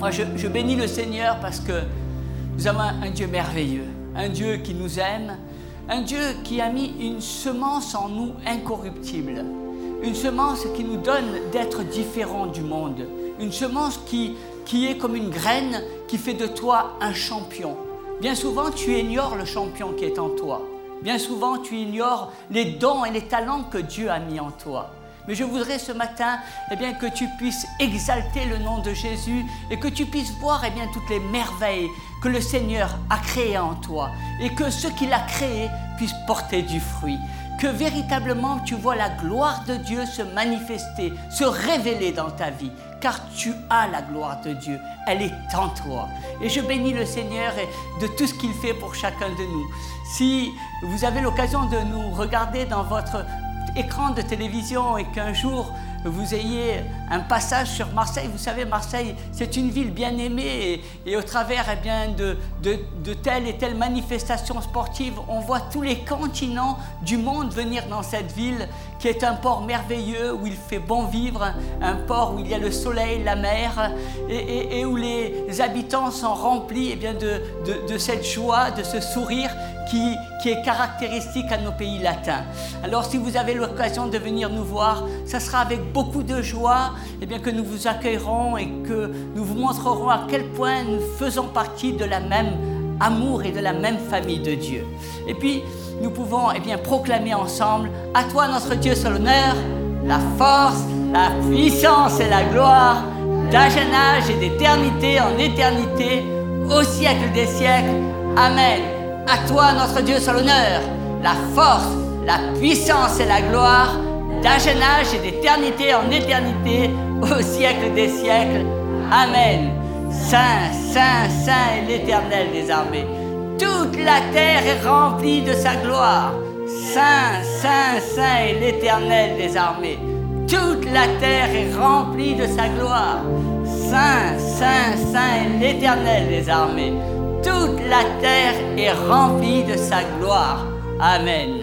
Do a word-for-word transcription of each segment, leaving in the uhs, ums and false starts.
Moi, je, je bénis le Seigneur parce que nous avons un, un Dieu merveilleux, un Dieu qui nous aime, un Dieu qui a mis une semence en nous incorruptible, une semence qui nous donne d'être différents du monde, une semence qui, qui est comme une graine qui fait de toi un champion. Bien souvent, tu ignores le champion qui est en toi. Bien souvent, tu ignores les dons et les talents que Dieu a mis en toi. Mais je voudrais ce matin eh bien, que tu puisses exalter le nom de Jésus et que tu puisses voir eh bien, toutes les merveilles que le Seigneur a créées en toi et que ce qu'il a créé puisse porter du fruit. Que véritablement tu vois la gloire de Dieu se manifester, se révéler dans ta vie, car tu as la gloire de Dieu, elle est en toi. Et je bénis le Seigneur de tout ce qu'il fait pour chacun de nous. Si vous avez l'occasion de nous regarder dans votre écran de télévision et qu'un jour vous ayez un passage sur Marseille, vous savez, Marseille, c'est une ville bien aimée et, et au travers eh bien, de, de, de telles et telles manifestations sportives, on voit tous les continents du monde venir dans cette ville qui est un port merveilleux où il fait bon vivre, un port où il y a le soleil, la mer et, et, et où les habitants sont remplis eh bien, de, de, de cette joie, de ce sourire qui, qui est caractéristique à nos pays latins. Alors si vous avez l'occasion de venir nous voir, ça sera avec beaucoup de joie eh bien, que nous vous accueillerons et que nous vous montrerons à quel point nous faisons partie de la même amour et de la même famille de Dieu. Et puis, nous pouvons eh bien, proclamer ensemble « À toi, notre Dieu, soit l'honneur, la force, la puissance et la gloire, d'âge en âge et d'éternité en éternité, au siècle des siècles. Amen. À toi, notre Dieu, soit l'honneur, la force, la puissance et la gloire, d'âge en âge et d'éternité en éternité, au siècle des siècles. Amen. Saint, Saint, Saint est l'Éternel des armées. Toute la terre est remplie de sa gloire. Saint, Saint, Saint est l'Éternel des armées. Toute la terre est remplie de sa gloire. Saint, Saint, Saint est l'Éternel des armées. Toute la terre est remplie de sa gloire. Amen.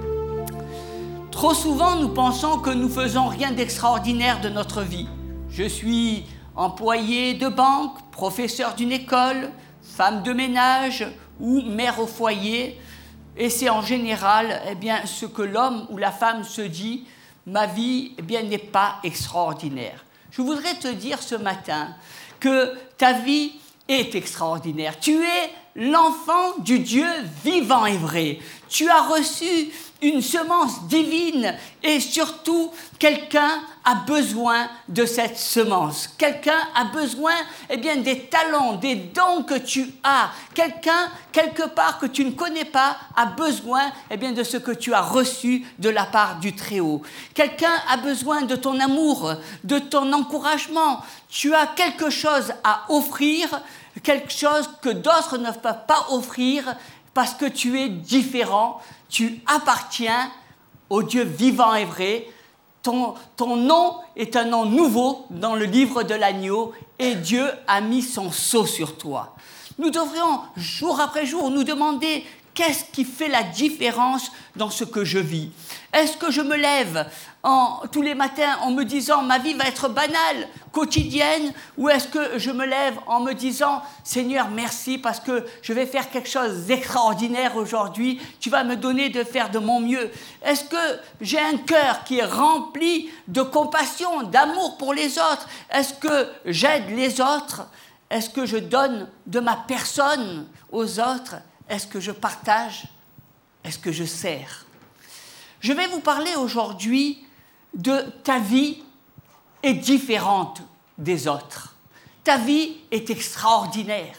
Trop souvent, nous pensons que nous faisons rien d'extraordinaire de notre vie. Je suis employé de banque, professeur d'une école, femme de ménage ou mère au foyer. Et c'est en général eh bien, ce que l'homme ou la femme se dit, ma vie eh bien, n'est pas extraordinaire. Je voudrais te dire ce matin que ta vie est extraordinaire. Tu es l'enfant du Dieu vivant et vrai. Tu as reçu une semence divine et surtout, quelqu'un a besoin de cette semence. Quelqu'un a besoin eh bien, des talents, des dons que tu as. Quelqu'un, quelque part que tu ne connais pas, a besoin eh bien, de ce que tu as reçu de la part du Très-Haut. Quelqu'un a besoin de ton amour, de ton encouragement. Tu as quelque chose à offrir, quelque chose que d'autres ne peuvent pas offrir parce que tu es différent. Tu appartiens au Dieu vivant et vrai. Ton, ton nom est un nom nouveau dans le livre de l'agneau et Dieu a mis son sceau sur toi. Nous devrions, jour après jour, nous demander qu'est-ce qui fait la différence dans ce que je vis. Est-ce que je me lève en, tous les matins en me disant ma vie va être banale, quotidienne, ou est-ce que je me lève en me disant Seigneur merci parce que je vais faire quelque chose d'extraordinaire aujourd'hui, tu vas me donner de faire de mon mieux. Est-ce que j'ai un cœur qui est rempli de compassion, d'amour pour les autres? Est-ce que j'aide les autres? Est-ce que je donne de ma personne aux autres? Est-ce que je partage? Est-ce que je sers? Je vais vous parler aujourd'hui de ta vie est différente des autres. Ta vie est extraordinaire.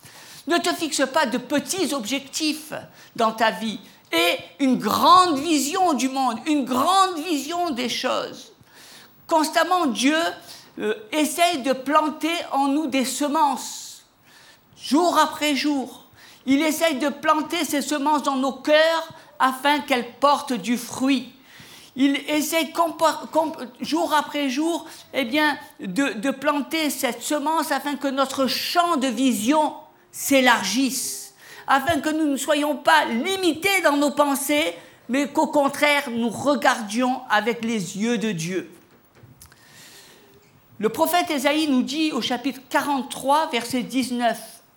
Ne te fixe pas de petits objectifs dans ta vie et une grande vision du monde, une grande vision des choses. Constamment, Dieu euh, essaye de planter en nous des semences, jour après jour. Il essaye de planter ces semences dans nos cœurs afin qu'elles portent du fruit. Il essaie jour après jour eh bien, de, de planter cette semence afin que notre champ de vision s'élargisse, afin que nous ne soyons pas limités dans nos pensées, mais qu'au contraire, nous regardions avec les yeux de Dieu. Le prophète Ésaïe nous dit au chapitre quarante-trois, verset dix-neuf,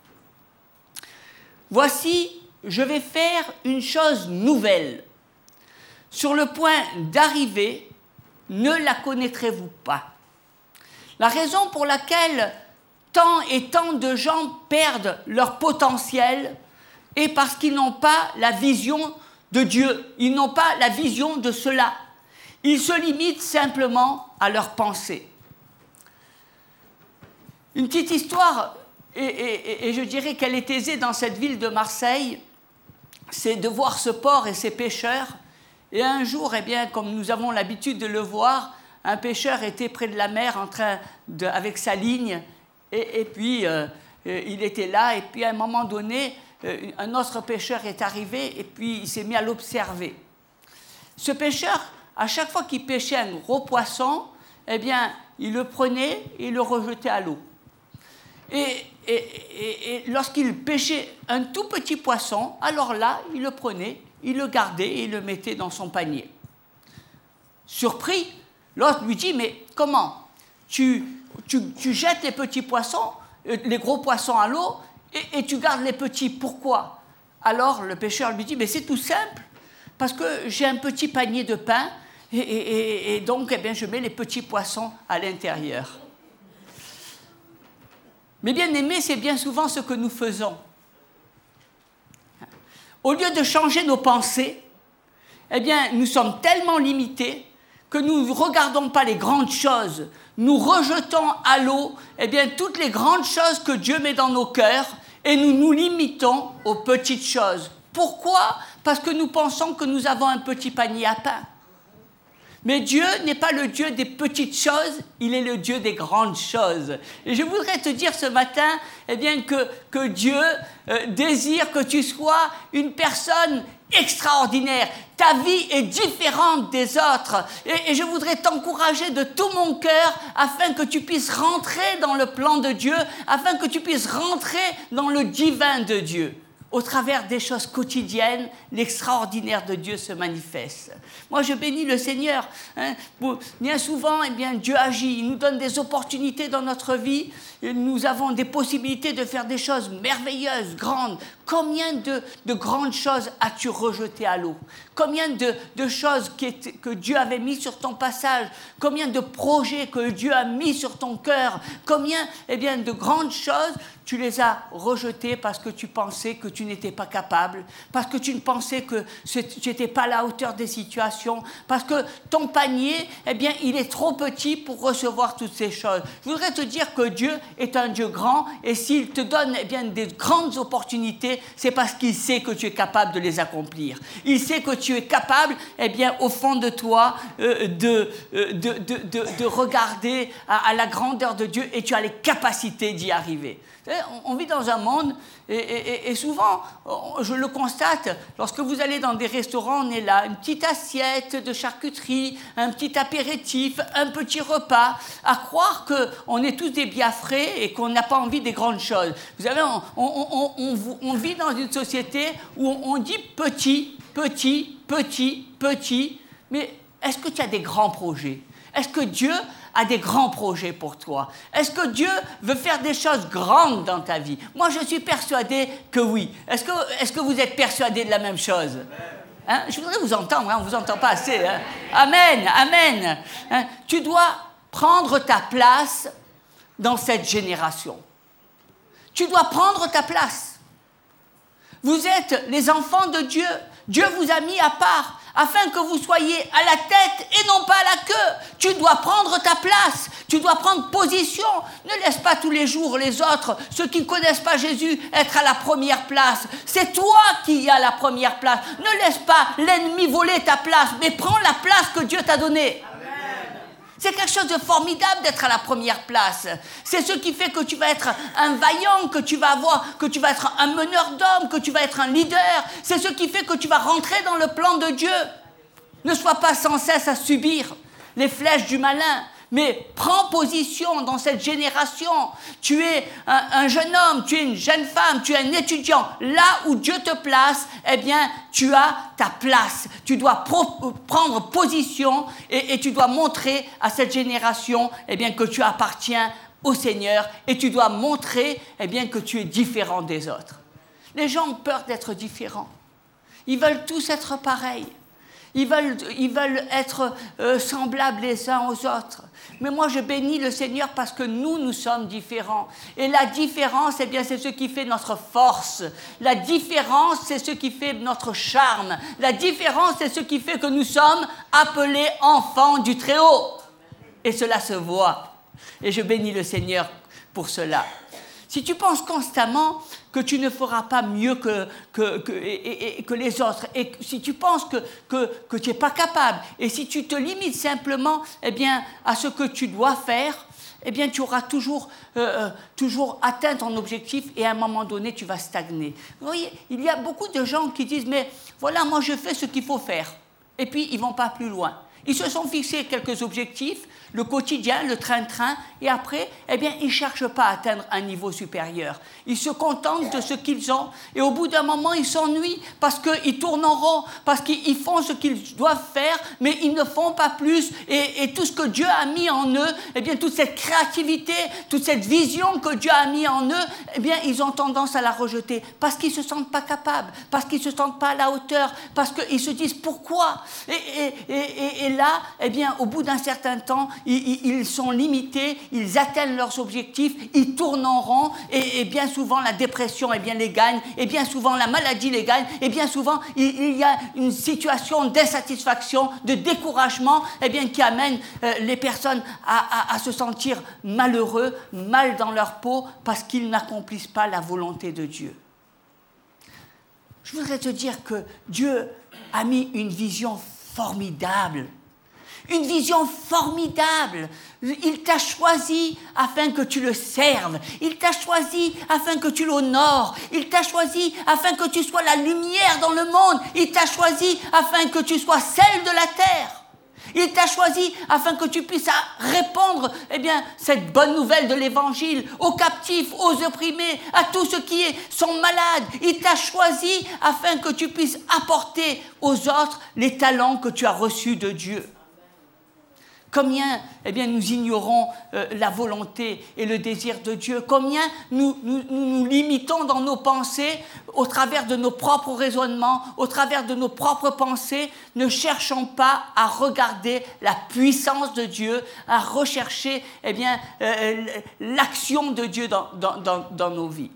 « Voici, je vais faire une chose nouvelle. Sur le point d'arriver, ne la connaîtrez-vous pas. » La raison pour laquelle tant et tant de gens perdent leur potentiel est parce qu'ils n'ont pas la vision de Dieu. Ils n'ont pas la vision de cela. Ils se limitent simplement à leurs pensées. Une petite histoire, et, et, et je dirais qu'elle est aisée dans cette ville de Marseille, c'est de voir ce port et ses pêcheurs. Et un jour, eh bien, comme nous avons l'habitude de le voir, un pêcheur était près de la mer en train de, avec sa ligne, et, et puis euh, il était là, et puis à un moment donné, euh, un autre pêcheur est arrivé, et puis il s'est mis à l'observer. Ce pêcheur, à chaque fois qu'il pêchait un gros poisson, eh bien, il le prenait et il le rejetait à l'eau. Et, et, et, et lorsqu'il pêchait un tout petit poisson, alors là, il le prenait, il le gardait et il le mettait dans son panier. Surpris, l'autre lui dit, mais comment tu, tu, tu jettes les petits poissons, les gros poissons à l'eau, et, et tu gardes les petits, pourquoi? Alors le pêcheur lui dit, mais c'est tout simple, parce que j'ai un petit panier de pain, et, et, et donc eh bien, je mets les petits poissons à l'intérieur. Mais bien aimé, c'est bien souvent ce que nous faisons. Au lieu de changer nos pensées, eh bien, nous sommes tellement limités que nous ne regardons pas les grandes choses. Nous rejetons à l'eau eh bien, toutes les grandes choses que Dieu met dans nos cœurs et nous nous limitons aux petites choses. Pourquoi? Parce que nous pensons que nous avons un petit panier à pain. Mais Dieu n'est pas le Dieu des petites choses, il est le Dieu des grandes choses. Et je voudrais te dire ce matin eh bien, que, que Dieu euh, désire que tu sois une personne extraordinaire. Ta vie est différente des autres. Et, et je voudrais t'encourager de tout mon cœur afin que tu puisses rentrer dans le plan de Dieu, afin que tu puisses rentrer dans le divin de Dieu. Au travers des choses quotidiennes, l'extraordinaire de Dieu se manifeste. Moi, je bénis le Seigneur. Hein. Bien souvent, eh bien, Dieu agit. Il nous donne des opportunités dans notre vie. Et nous avons des possibilités de faire des choses merveilleuses, grandes. Combien de, de grandes choses as-tu rejetées à l'eau? Combien de, de choses qui étaient, que Dieu avait mis sur ton passage? Combien de projets que Dieu a mis sur ton cœur? Combien eh bien, de grandes choses tu les as rejetées parce que tu pensais que tu n'étais pas capable, parce que tu ne pensais que tu n'étais pas à la hauteur des situations, parce que ton panier, eh bien, il est trop petit pour recevoir toutes ces choses. Je voudrais te dire que Dieu est un Dieu grand, et s'il te donne eh bien, des grandes opportunités, c'est parce qu'il sait que tu es capable de les accomplir. Il sait que tu es capable, eh bien, au fond de toi, euh, de, euh, de, de, de, de regarder à, à la grandeur de Dieu, et tu as les capacités d'y arriver. On vit dans un monde, et, et, et souvent, je le constate, lorsque vous allez dans des restaurants, on est là, une petite assiette de charcuterie, un petit apéritif, un petit repas, à croire qu'on est tous des biafrés et qu'on n'a pas envie des grandes choses. Vous savez, on, on, on, on, on vit dans une société où on dit petit, petit, petit, petit, mais est-ce que tu as des grands projets? Est-ce que Dieu a des grands projets pour toi? Est-ce que Dieu veut faire des choses grandes dans ta vie? Moi, je suis persuadé que oui. Est-ce que, est-ce que vous êtes persuadé de la même chose? Hein? Je voudrais vous entendre, hein? On ne vous entend pas assez. Hein? Amen, amen. Hein? Tu dois prendre ta place dans cette génération. Tu dois prendre ta place. Vous êtes les enfants de Dieu. Dieu vous a mis à part, afin que vous soyez à la tête et non pas à la queue. Tu dois prendre ta place, tu dois prendre position. Ne laisse pas tous les jours les autres, ceux qui ne connaissent pas Jésus, être à la première place. C'est toi qui es à la première place. Ne laisse pas l'ennemi voler ta place, mais prends la place que Dieu t'a donnée. C'est quelque chose de formidable d'être à la première place. C'est ce qui fait que tu vas être un vaillant, que tu vas avoir, que tu vas être un meneur d'hommes, que tu vas être un leader. C'est ce qui fait que tu vas rentrer dans le plan de Dieu. Ne sois pas sans cesse à subir les flèches du malin. Mais prends position dans cette génération. Tu es un, un jeune homme, tu es une jeune femme, tu es un étudiant. Là où Dieu te place, eh bien, tu as ta place. Tu dois pro- prendre position et, et tu dois montrer à cette génération eh bien, que tu appartiens au Seigneur et tu dois montrer eh bien, que tu es différent des autres. Les gens ont peur d'être différents. Ils veulent tous être pareils. Ils veulent, ils veulent être euh, semblables les uns aux autres. Mais moi, je bénis le Seigneur parce que nous, nous sommes différents. Et la différence, eh bien, c'est ce qui fait notre force. La différence, c'est ce qui fait notre charme. La différence, c'est ce qui fait que nous sommes appelés enfants du Très-Haut. Et cela se voit. Et je bénis le Seigneur pour cela. Si tu penses constamment que tu ne feras pas mieux que, que, que, et, et, et que les autres, et si tu penses que, que, que tu n'es pas capable, et si tu te limites simplement eh bien, à ce que tu dois faire, eh bien, tu auras toujours, euh, toujours atteint ton objectif et à un moment donné, tu vas stagner. Vous voyez, il y a beaucoup de gens qui disent « mais voilà, moi je fais ce qu'il faut faire ». Et puis, ils ne vont pas plus loin. Ils se sont fixés quelques objectifs, le quotidien, le train-train, et après, eh bien, ils ne cherchent pas à atteindre un niveau supérieur. Ils se contentent de ce qu'ils ont, et au bout d'un moment, ils s'ennuient parce qu'ils tournent en rond, parce qu'ils font ce qu'ils doivent faire, mais ils ne font pas plus, et, et tout ce que Dieu a mis en eux, eh bien, toute cette créativité, toute cette vision que Dieu a mis en eux, eh bien, ils ont tendance à la rejeter, parce qu'ils ne se sentent pas capables, parce qu'ils ne se sentent pas à la hauteur, parce qu'ils se disent pourquoi et, et, et, et, et là, eh bien, au bout d'un certain temps, ils, ils sont limités, ils atteignent leurs objectifs, ils tournent en rond, et, et bien souvent la dépression eh bien, les gagne, et bien souvent la maladie les gagne, et bien souvent il, il y a une situation d'insatisfaction, de découragement, eh bien, qui amène euh, les personnes à, à, à se sentir malheureux, mal dans leur peau, parce qu'ils n'accomplissent pas la volonté de Dieu. Je voudrais te dire que Dieu a mis une vision formidable. Une vision formidable. Il t'a choisi afin que tu le serves. Il t'a choisi afin que tu l'honores. Il t'a choisi afin que tu sois la lumière dans le monde. Il t'a choisi afin que tu sois celle de la terre. Il t'a choisi afin que tu puisses répandre eh bien, cette bonne nouvelle de l'Évangile aux captifs, aux opprimés, à tous ceux qui sont malades. Il t'a choisi afin que tu puisses apporter aux autres les talents que tu as reçus de Dieu. Combien eh bien, nous ignorons euh, la volonté et le désir de Dieu. Combien nous nous, nous nous limitons dans nos pensées au travers de nos propres raisonnements, au travers de nos propres pensées. Ne cherchons pas à regarder la puissance de Dieu, à rechercher eh bien, euh, l'action de Dieu dans, dans, dans, dans nos vies.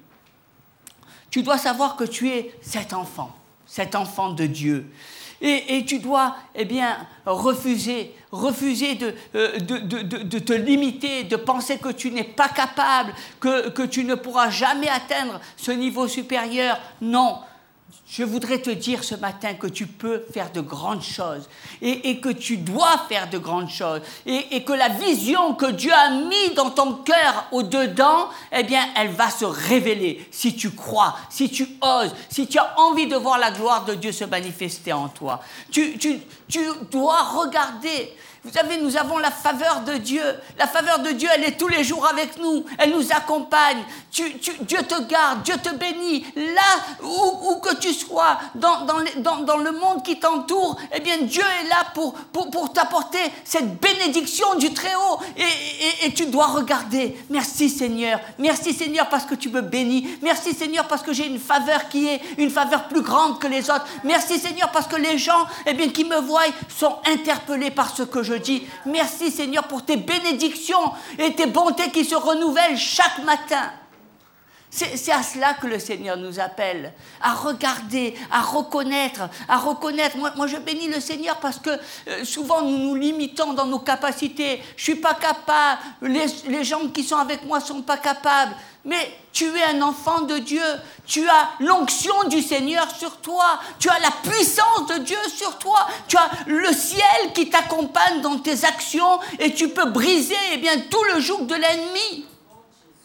Tu dois savoir que tu es cet enfant, cet enfant de Dieu. Et, et tu dois eh bien, refuser, refuser de, de, de, de, de te limiter, de penser que tu n'es pas capable, que, que tu ne pourras jamais atteindre ce niveau supérieur. Non, je voudrais te dire ce matin que tu peux faire de grandes choses et, et que tu dois faire de grandes choses et, et que la vision que Dieu a mise dans ton cœur au-dedans, eh bien, elle va se révéler si tu crois, si tu oses, si tu as envie de voir la gloire de Dieu se manifester en toi. Tu, tu, tu dois regarder. Vous savez, nous avons la faveur de Dieu. La faveur de Dieu, elle est tous les jours avec nous. Elle nous accompagne. Tu, tu, Dieu te garde, Dieu te bénit. Là où, où que tu sois, dans, dans, les, dans, dans le monde qui t'entoure, eh bien, Dieu est là pour, pour, pour t'apporter cette bénédiction du Très-Haut. Et, et, et tu dois regarder. Merci Seigneur. Merci Seigneur parce que tu me bénis. Merci Seigneur parce que j'ai une faveur qui est une faveur plus grande que les autres. Merci Seigneur parce que les gens eh bien, qui me voient sont interpellés par ce que je dis. Merci Seigneur pour tes bénédictions et tes bontés qui se renouvellent chaque matin. C'est, c'est à cela que le Seigneur nous appelle, à regarder, à reconnaître, à reconnaître. Moi, moi je bénis le Seigneur parce que euh, souvent nous nous limitons dans nos capacités. Je suis pas capable, les, les gens qui sont avec moi sont pas capables. Mais tu es un enfant de Dieu, tu as l'onction du Seigneur sur toi, tu as la puissance de Dieu sur toi, tu as le ciel qui t'accompagne dans tes actions et tu peux briser eh bien, tout le joug de l'ennemi.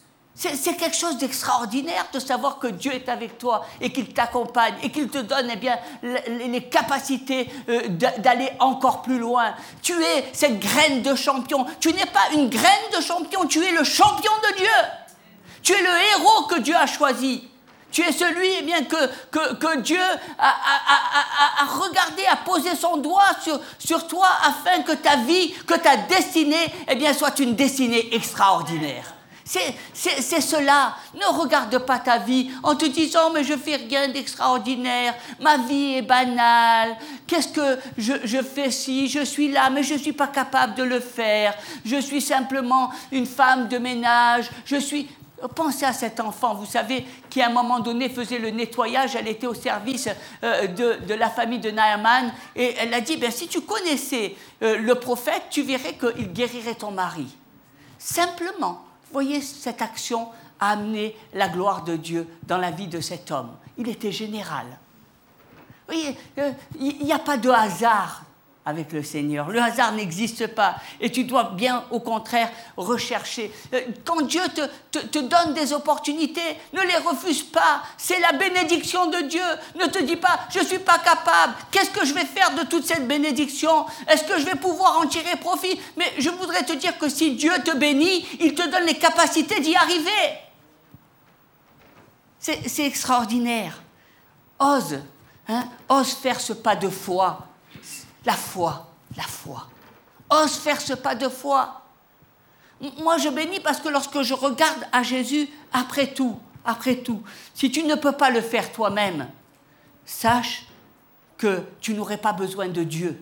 C'est, c'est quelque chose d'extraordinaire de savoir que Dieu est avec toi et qu'il t'accompagne et qu'il te donne eh bien, les, les capacités euh, d'aller encore plus loin. Tu es cette graine de champion. Tu n'es pas une graine de champion, tu es le champion de Dieu. Tu es le héros que Dieu a choisi. Tu es celui eh bien, que, que, que Dieu a, a, a, a, a regardé, a posé son doigt sur, sur toi afin que ta vie, que ta destinée eh bien, soit une destinée extraordinaire. C'est, c'est, c'est cela. Ne regarde pas ta vie en te disant « mais je fais rien d'extraordinaire, ma vie est banale, qu'est-ce que je, je fais si je suis là, mais je ne suis pas capable de le faire, je suis simplement une femme de ménage, je suis... » Pensez à cet enfant, vous savez, qui à un moment donné faisait le nettoyage, elle était au service euh, de, de la famille de Naaman, et elle a dit, ben, si tu connaissais euh, le prophète, tu verrais qu'il guérirait ton mari. Simplement, voyez, cette action a amené la gloire de Dieu dans la vie de cet homme. Il était général. Vous voyez, euh, il n'y a pas de hasard avec le Seigneur. Le hasard n'existe pas. Et tu dois bien, au contraire, rechercher. Quand Dieu te, te, te donne des opportunités, ne les refuse pas. C'est la bénédiction de Dieu. Ne te dis pas, je ne suis pas capable. Qu'est-ce que je vais faire de toute cette bénédiction? Est-ce que je vais pouvoir en tirer profit? Mais je voudrais te dire que si Dieu te bénit, il te donne les capacités d'y arriver. C'est, c'est extraordinaire. Ose, hein, ose faire ce pas de foi. La foi, la foi. Ose faire ce pas de foi. Moi, je bénis parce que lorsque je regarde à Jésus, après tout, après tout, si tu ne peux pas le faire toi-même, sache que tu n'aurais pas besoin de Dieu.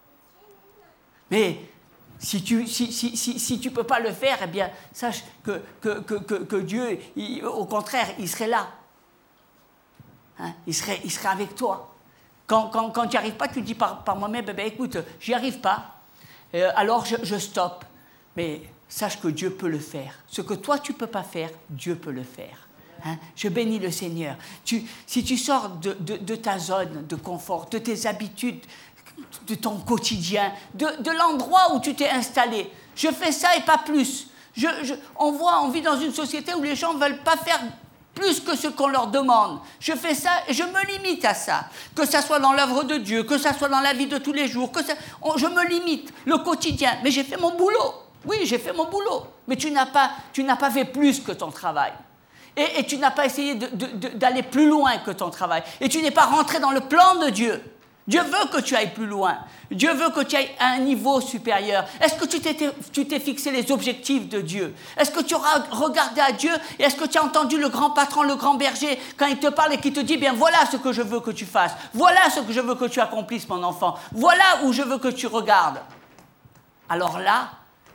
Mais si tu si, si, si, si tu peux pas le faire, eh bien, sache que, que, que, que, que Dieu, il, au contraire, il serait là. Hein, il serait, il serait avec toi. Quand, quand, quand tu n'y arrives pas, tu dis par, par moi-même, ben, ben, écoute, j'y arrive pas, euh, alors je, je stoppe. Mais sache que Dieu peut le faire. Ce que toi, tu ne peux pas faire, Dieu peut le faire. Hein? Je bénis le Seigneur. Tu, si tu sors de, de, de ta zone de confort, de tes habitudes, de ton quotidien, de, de l'endroit où tu t'es installé, je fais ça et pas plus. Je, je, on voit, on vit dans une société où les gens ne veulent pas faire plus que ce qu'on leur demande. Je fais ça et je me limite à ça. Que ça soit dans l'œuvre de Dieu, que ça soit dans la vie de tous les jours, que ça, on, je me limite, le quotidien. Mais j'ai fait mon boulot. Oui, j'ai fait mon boulot. Mais tu n'as pas, tu n'as pas fait plus que ton travail. Et, et tu n'as pas essayé de, de, de, d'aller plus loin que ton travail. Et tu n'es pas rentré dans le plan de Dieu. Dieu veut que tu ailles plus loin. Dieu veut que tu ailles à un niveau supérieur. Est-ce que tu t'es, tu t'es fixé les objectifs de Dieu? Est-ce que tu auras regardé à Dieu? Et est-ce que tu as entendu le grand patron, le grand berger, quand il te parle et qu'il te dit, bien voilà ce que je veux que tu fasses. Voilà ce que je veux que tu accomplisses, mon enfant. Voilà où je veux que tu regardes. Alors là,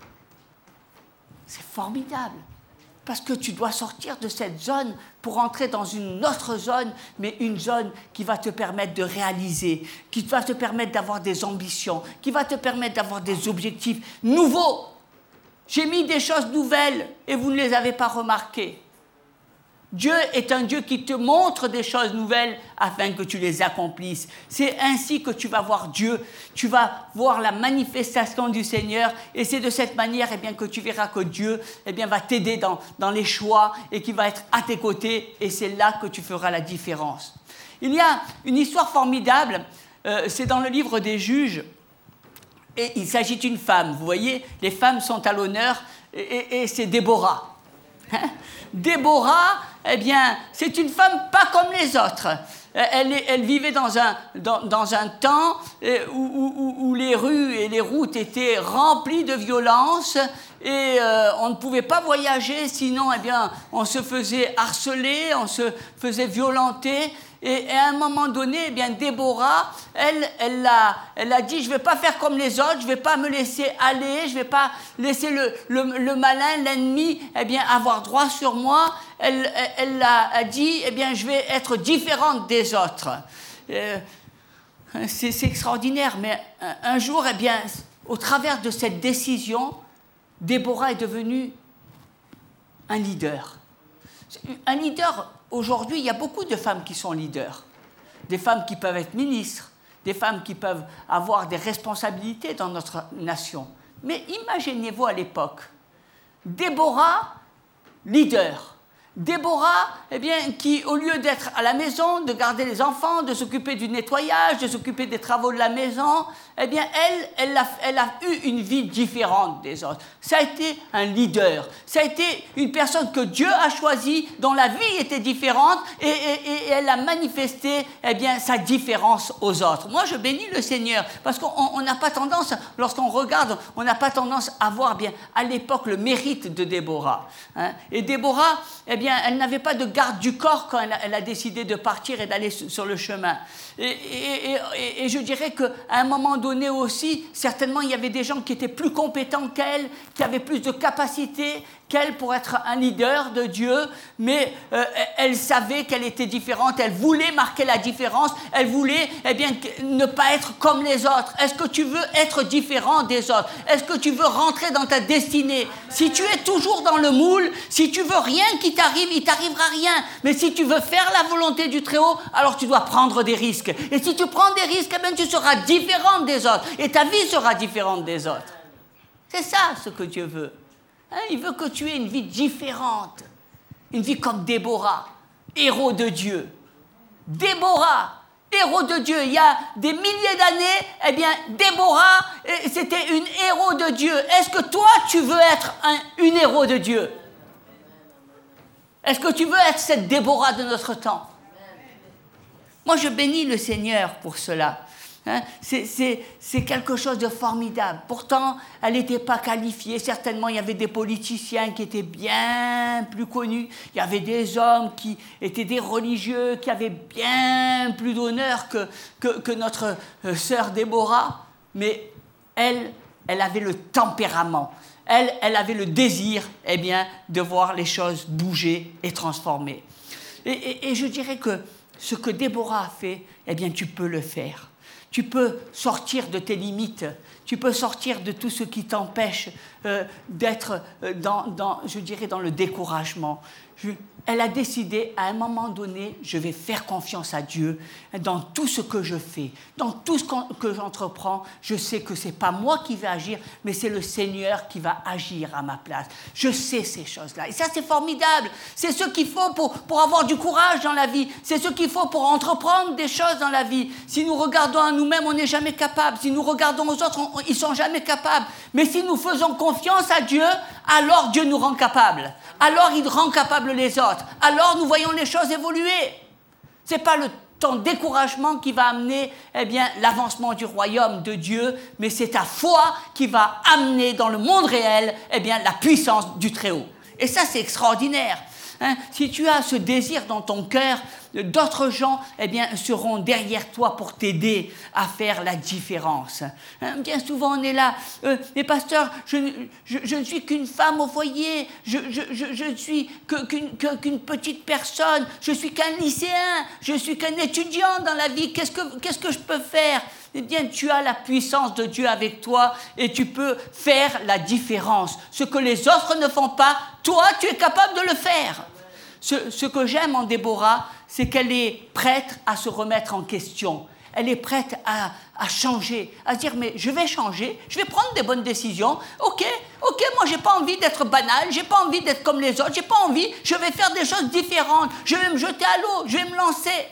c'est formidable. Parce que tu dois sortir de cette zone pour entrer dans une autre zone, mais une zone qui va te permettre de réaliser, qui va te permettre d'avoir des ambitions, qui va te permettre d'avoir des objectifs nouveaux. J'ai mis des choses nouvelles et vous ne les avez pas remarquées. Dieu est un Dieu qui te montre des choses nouvelles afin que tu les accomplisses. C'est ainsi que tu vas voir Dieu, tu vas voir la manifestation du Seigneur et c'est de cette manière eh bien, que tu verras que Dieu eh bien, va t'aider dans, dans les choix et qu'il va être à tes côtés et c'est là que tu feras la différence. Il y a une histoire formidable, euh, c'est dans le livre des Juges et il s'agit d'une femme. Vous voyez, les femmes sont à l'honneur et, et, et c'est Déborah. Hein? Déborah, eh bien, c'est une femme pas comme les autres. Elle, elle vivait dans un, dans, dans un temps où, où, où les rues et les routes étaient remplies de violence et euh, on ne pouvait pas voyager, sinon eh bien, on se faisait harceler, on se faisait violenter. Et, et à un moment donné, eh bien, Déborah, elle, elle, a, elle a dit, je ne vais pas faire comme les autres, je ne vais pas me laisser aller, je ne vais pas laisser le, le, le malin, l'ennemi, eh bien, avoir droit sur moi. Elle, elle, elle a, a dit, eh bien, je vais être différente des autres. Euh, c'est, c'est extraordinaire, mais un, un jour, eh bien, au travers de cette décision, Déborah est devenue un leader. Un leader... Aujourd'hui, il y a beaucoup de femmes qui sont leaders, des femmes qui peuvent être ministres, des femmes qui peuvent avoir des responsabilités dans notre nation. Mais imaginez-vous à l'époque, Déborah, leader, Déborah, eh bien, qui au lieu d'être à la maison, de garder les enfants, de s'occuper du nettoyage, de s'occuper des travaux de la maison, eh bien, elle, elle a, elle a eu une vie différente des autres. Ça a été un leader, ça a été une personne que Dieu a choisie, dont la vie était différente, et, et, et elle a manifesté, eh bien, sa différence aux autres. Moi, je bénis le Seigneur, parce qu'on n'a pas tendance, lorsqu'on regarde, on n'a pas tendance à voir bien, à l'époque, le mérite de Déborah. Hein. Et Déborah, eh bien, elle n'avait pas de garde du corps quand elle a, elle a décidé de partir et d'aller sur le chemin. Et, et, et, et je dirais qu'à un moment donné aussi, certainement, il y avait des gens qui étaient plus compétents qu'elle, qui avaient plus de capacités qu'elle pour être un leader de Dieu, mais euh, elle savait qu'elle était différente, elle voulait marquer la différence, elle voulait eh bien, ne pas être comme les autres. Est-ce que tu veux être différent des autres? Est-ce que tu veux rentrer dans ta destinée? Si tu es toujours dans le moule, si tu veux rien qui t'arrive, il t'arrivera rien. Mais si tu veux faire la volonté du Très-Haut, alors tu dois prendre des risques. Et si tu prends des risques, eh bien, tu seras différent des autres, et ta vie sera différente des autres. C'est ça ce que Dieu veut. Hein, il veut que tu aies une vie différente, une vie comme Déborah, héros de Dieu. Déborah, héros de Dieu. Il y a des milliers d'années, eh bien, Déborah, c'était une héros de Dieu. Est-ce que toi, tu veux être un, une héros de Dieu? Est-ce que tu veux être cette Déborah de notre temps? Moi, je bénis le Seigneur pour cela. Hein, c'est, c'est, c'est quelque chose de formidable. Pourtant, elle n'était pas qualifiée. Certainement, il y avait des politiciens qui étaient bien plus connus. Il y avait des hommes qui étaient des religieux, qui avaient bien plus d'honneur que, que, que notre euh, sœur Déborah. Mais elle, elle avait le tempérament. Elle, elle avait le désir, eh bien, de voir les choses bouger et transformer. Et, et, et je dirais que ce que Déborah a fait, eh bien, tu peux le faire. Tu peux sortir de tes limites, tu peux sortir de tout ce qui t'empêche euh, d'être dans, dans, je dirais, dans le découragement. Je, elle a décidé, à un moment donné, je vais faire confiance à Dieu dans tout ce que je fais, dans tout ce que j'entreprends. Je sais que ce n'est pas moi qui vais agir, mais c'est le Seigneur qui va agir à ma place. Je sais ces choses-là. Et ça, c'est formidable. C'est ce qu'il faut pour, pour avoir du courage dans la vie. C'est ce qu'il faut pour entreprendre des choses dans la vie. Si nous regardons à nous-mêmes, on n'est jamais capable. Si nous regardons aux autres, on, ils ne sont jamais capables. Mais si nous faisons confiance à Dieu, alors Dieu nous rend capables. Alors il rend capables les autres. Alors nous voyons les choses évoluer. Ce n'est pas le ton découragement qui va amener eh bien, l'avancement du royaume de Dieu, mais c'est ta foi qui va amener dans le monde réel eh bien, la puissance du Très-Haut. Et ça, c'est extraordinaire. Hein, si tu as ce désir dans ton cœur, d'autres gens eh bien, seront derrière toi pour t'aider à faire la différence. Hein, bien souvent, on est là. Euh, mais pasteur, je, je, je ne suis qu'une femme au foyer. Je, je, je, je ne suis que, qu'une, que, qu'une petite personne. Je suis qu'un lycéen. Je suis qu'un étudiant dans la vie. Qu'est-ce que, qu'est-ce que je peux faire? Eh bien, tu as la puissance de Dieu avec toi et tu peux faire la différence. Ce que les autres ne font pas, toi, tu es capable de le faire. Ce, ce que j'aime en Déborah, c'est qu'elle est prête à se remettre en question. Elle est prête à, à changer, à se dire, mais je vais changer, je vais prendre des bonnes décisions. Ok, ok, moi, j'ai pas envie d'être banal, j'ai pas envie d'être comme les autres, j'ai pas envie, je vais faire des choses différentes, je vais me jeter à l'eau, je vais me lancer.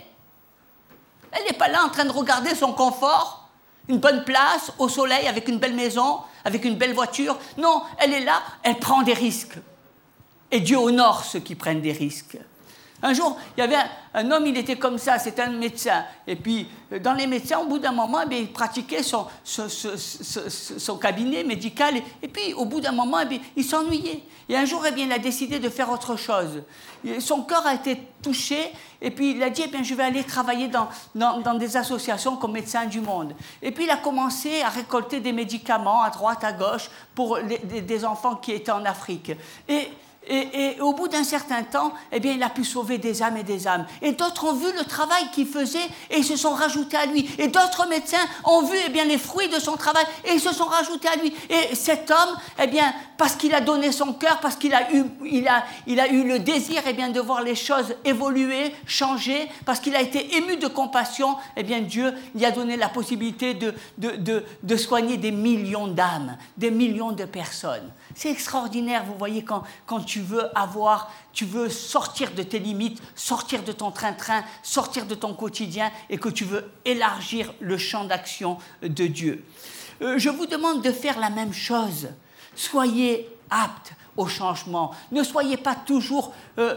Elle n'est pas là en train de regarder son confort, une bonne place, au soleil, avec une belle maison, avec une belle voiture. Non, elle est là, elle prend des risques. Et Dieu honore ceux qui prennent des risques. Un jour, il y avait un, un homme, il était comme ça, c'était un médecin. Et puis, dans les médecins, au bout d'un moment, eh il pratiquait son, son, son, son, son cabinet médical. Et, et puis, au bout d'un moment, eh il s'ennuyait. Et un jour, eh bien, il a décidé de faire autre chose. Et son cœur a été touché. Et puis, il a dit, eh bien, je vais aller travailler dans, dans, dans des associations comme Médecins du Monde. Et puis, il a commencé à récolter des médicaments à droite, à gauche, pour les, des, des enfants qui étaient en Afrique. Et... Et, et au bout d'un certain temps, eh bien, il a pu sauver des âmes et des âmes. Et d'autres ont vu le travail qu'il faisait et ils se sont rajoutés à lui. Et d'autres médecins ont vu eh bien, les fruits de son travail et ils se sont rajoutés à lui. Et cet homme, eh bien, parce qu'il a donné son cœur, parce qu'il a eu, il a, il a eu le désir eh bien, de voir les choses évoluer, changer, parce qu'il a été ému de compassion, eh bien, Dieu lui a donné la possibilité de, de, de, de soigner des millions d'âmes, des millions de personnes. C'est extraordinaire, vous voyez, quand, quand tu veux avoir, tu veux sortir de tes limites, sortir de ton train-train, sortir de ton quotidien et que tu veux élargir le champ d'action de Dieu. Euh, je vous demande de faire la même chose. Soyez aptes au changement. Ne soyez pas toujours euh,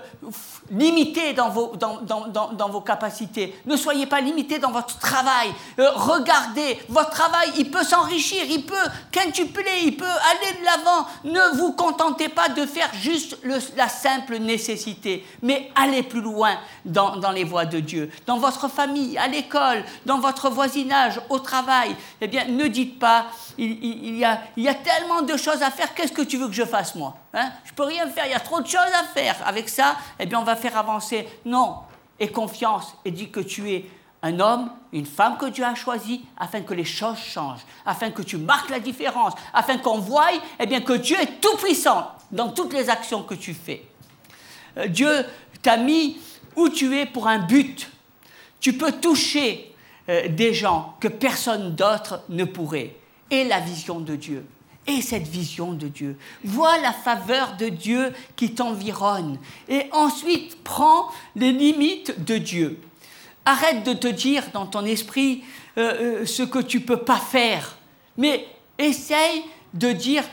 limités dans vos, dans, dans, dans, dans vos capacités. Ne soyez pas limités dans votre travail. Euh, regardez, votre travail, il peut s'enrichir, il peut quintupler, il peut aller de l'avant. Ne vous contentez pas de faire juste le, la simple nécessité, mais allez plus loin dans, dans les voies de Dieu. Dans votre famille, à l'école, dans votre voisinage, au travail. Eh bien, ne dites pas, il, il, il, y a, il y a tellement de choses à faire, qu'est-ce que tu veux que je fasse, moi ? Hein? Je ne peux rien faire, il y a trop de choses à faire. Avec ça, eh bien, on va faire avancer. Non, aie confiance et dis que tu es un homme, une femme que Dieu a choisi afin que les choses changent, afin que tu marques la différence, afin qu'on voie eh bien, que Dieu est tout-puissant dans toutes les actions que tu fais. Euh, Dieu t'a mis où tu es pour un but. Tu peux toucher euh, des gens que personne d'autre ne pourrait. Et la vision de Dieu. Et cette vision de Dieu. Vois la faveur de Dieu qui t'environne. Et ensuite, prends les limites de Dieu. Arrête de te dire dans ton esprit euh, euh, ce que tu ne peux pas faire. Mais essaye de dire,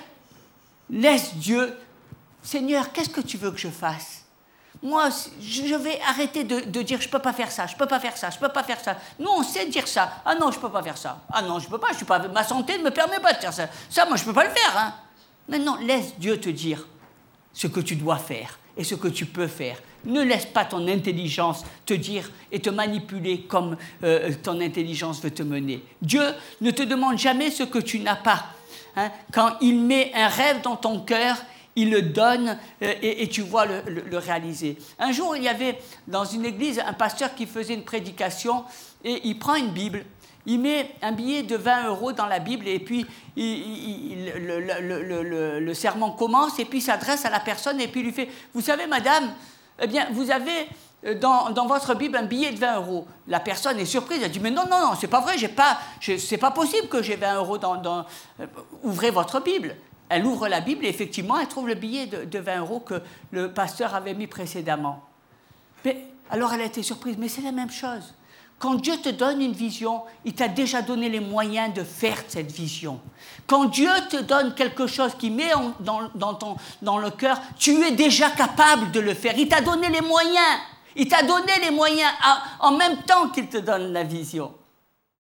laisse Dieu. Seigneur, qu'est-ce que tu veux que je fasse ? Moi, je vais arrêter de, de dire « je ne peux pas faire ça, je ne peux pas faire ça, je ne peux pas faire ça ». Nous, on sait dire ça. « Ah non, je ne peux pas faire ça. Ah non, je ne peux pas, je suis pas, ma santé ne me permet pas de faire ça. Ça, moi, je ne peux pas le faire. Hein. » Maintenant, laisse Dieu te dire ce que tu dois faire et ce que tu peux faire. Ne laisse pas ton intelligence te dire et te manipuler comme euh, ton intelligence veut te mener. Dieu ne te demande jamais ce que tu n'as pas. Hein. Quand il met un rêve dans ton cœur, il le donne euh, et, et tu vois le, le, le réaliser. Un jour, il y avait dans une église un pasteur qui faisait une prédication et il prend une Bible, il met un billet de vingt euros dans la Bible et puis il, il, le, le, le, le, le sermon commence et puis il s'adresse à la personne et puis il lui fait « Vous savez, madame, eh bien, vous avez dans, dans votre Bible un billet de vingt euros. » La personne est surprise, elle dit « Mais non, non, non, c'est pas vrai, j'ai pas, je, c'est pas possible que j'ai vingt euros dans... dans euh, ouvrez votre Bible. » Elle ouvre la Bible et effectivement, elle trouve le billet de, de vingt euros que le pasteur avait mis précédemment. Mais, alors elle a été surprise, mais c'est la même chose. Quand Dieu te donne une vision, il t'a déjà donné les moyens de faire cette vision. Quand Dieu te donne quelque chose qu'il met en, dans, dans, ton, dans le cœur, tu es déjà capable de le faire. Il t'a donné les moyens. Il t'a donné les moyens à, en même temps qu'il te donne la vision.